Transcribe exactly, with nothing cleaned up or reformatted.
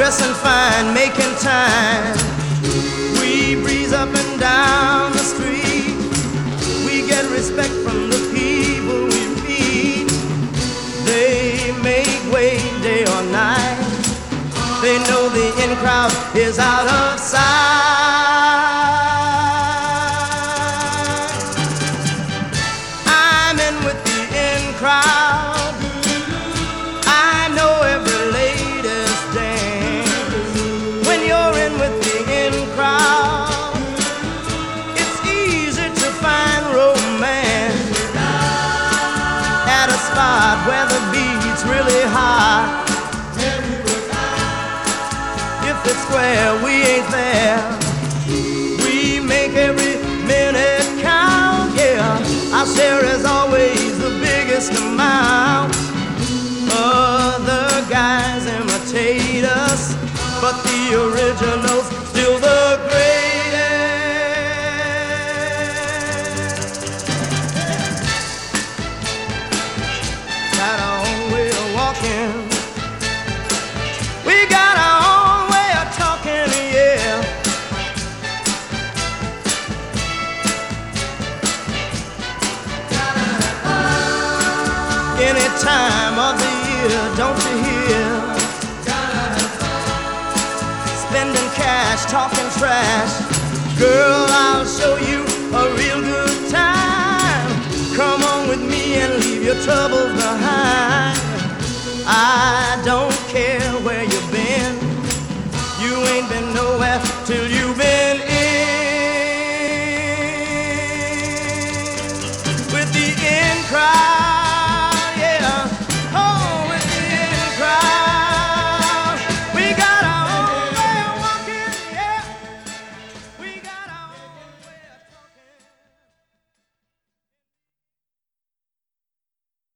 dressing fine, making time. We breeze up and down the street. We get respect from the people we meet. They make way day or night. They know the in crowd is out of sight. I'm in with the in crowd. I know every latest dance. When you're in with the in crowd, it's easy to find romance at a spot where the beat's really high. If it's square, we ain't there. We make every minute count, yeah. Our share is always the biggest amount. Other guys imitate us, but the original's still the greatest. Got our own way of walking. We got our own way of talking, yeah. Any time of the year, don't you hear? Spending cash, talking trash. Girl, I'll show you a real good time. Come on with me and leave your troubles behind. I don't